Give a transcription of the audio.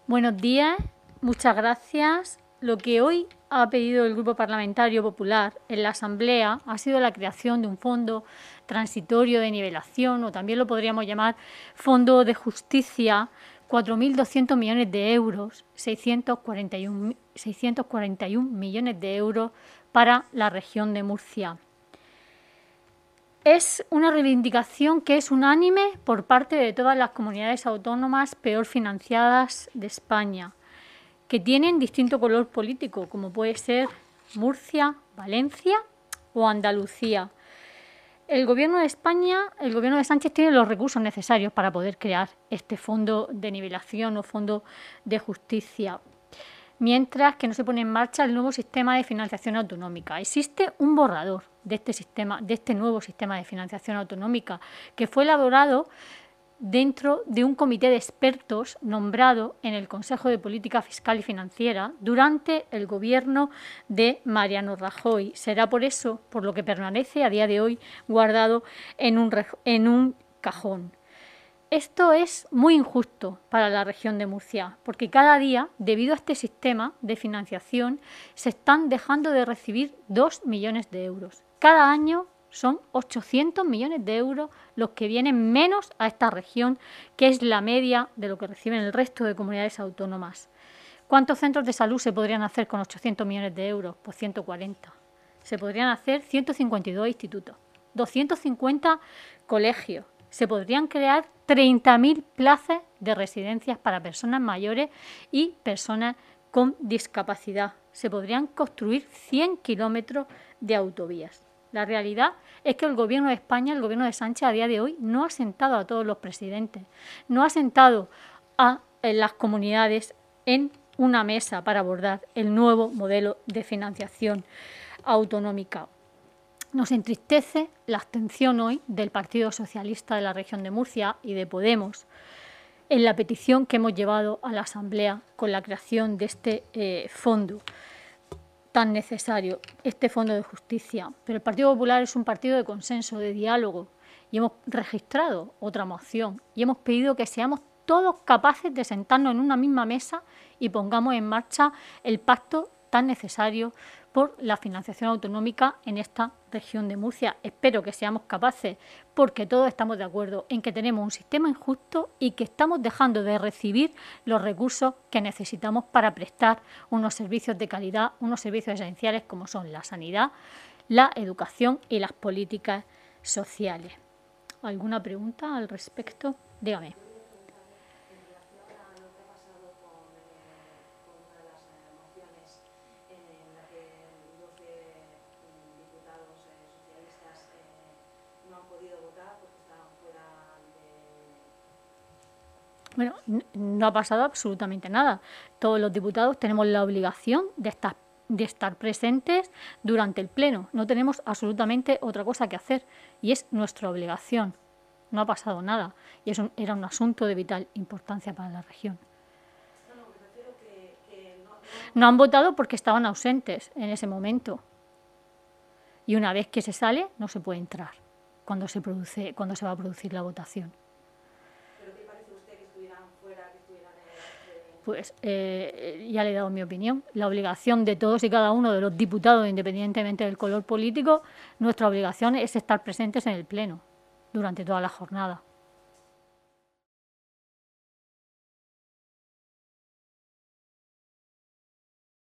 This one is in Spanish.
Buenos días, muchas gracias. Lo que hoy ha pedido el Grupo Parlamentario Popular en la Asamblea ha sido la creación de un fondo transitorio de nivelación, o también lo podríamos llamar Fondo de Justicia, 4.200 millones de euros, 641 millones de euros para la región de Murcia. Es una reivindicación que es unánime por parte de todas las comunidades autónomas peor financiadas de España, que tienen distinto color político, como puede ser Murcia, Valencia o Andalucía. El Gobierno de España, el Gobierno de Sánchez, tiene los recursos necesarios para poder crear este fondo de nivelación o fondo de justicia, mientras que no se pone en marcha el nuevo sistema de financiación autonómica. Existe un borrador de este nuevo sistema de financiación autonómica que fue elaborado dentro de un comité de expertos nombrado en el Consejo de Política Fiscal y Financiera durante el gobierno de Mariano Rajoy. Será por eso por lo que permanece a día de hoy guardado en un cajón. Esto es muy injusto para la región de Murcia, porque cada día, debido a este sistema de financiación, se están dejando de recibir 2 millones de euros. Cada año son 800 millones de euros los que vienen menos a esta región, que es la media de lo que reciben el resto de comunidades autónomas. ¿Cuántos centros de salud se podrían hacer con 800 millones de euros? Pues 140. Se podrían hacer 152 institutos, 250 colegios. Se podrían crear 30.000 plazas de residencias para personas mayores y personas con discapacidad. Se podrían construir 100 kilómetros de autovías. La realidad es que el Gobierno de España, el Gobierno de Sánchez, a día de hoy no ha sentado a todos los presidentes, no ha sentado a las comunidades en una mesa para abordar el nuevo modelo de financiación autonómica. Nos entristece la abstención hoy del Partido Socialista de la región de Murcia y de Podemos en la petición que hemos llevado a la Asamblea con la creación de este fondo tan necesario, este fondo de justicia. Pero el Partido Popular es un partido de consenso, de diálogo, y hemos registrado otra moción y hemos pedido que seamos todos capaces de sentarnos en una misma mesa y pongamos en marcha el pacto tan necesario por la financiación autonómica en esta región de Murcia. Espero que seamos capaces, porque todos estamos de acuerdo en que tenemos un sistema injusto y que estamos dejando de recibir los recursos que necesitamos para prestar unos servicios de calidad, unos servicios esenciales como son la sanidad, la educación y las políticas sociales. ¿Alguna pregunta al respecto? Dígame. Bueno, no ha pasado absolutamente nada. Todos los diputados tenemos la obligación de estar presentes durante el pleno. No tenemos absolutamente otra cosa que hacer y es nuestra obligación. No ha pasado nada y eso era un asunto de vital importancia para la región. No han votado porque estaban ausentes en ese momento. Y una vez que se sale, no se puede entrar cuando se va a producir la votación. Pues ya le he dado mi opinión. La obligación de todos y cada uno de los diputados, independientemente del color político, nuestra obligación es estar presentes en el pleno durante toda la jornada.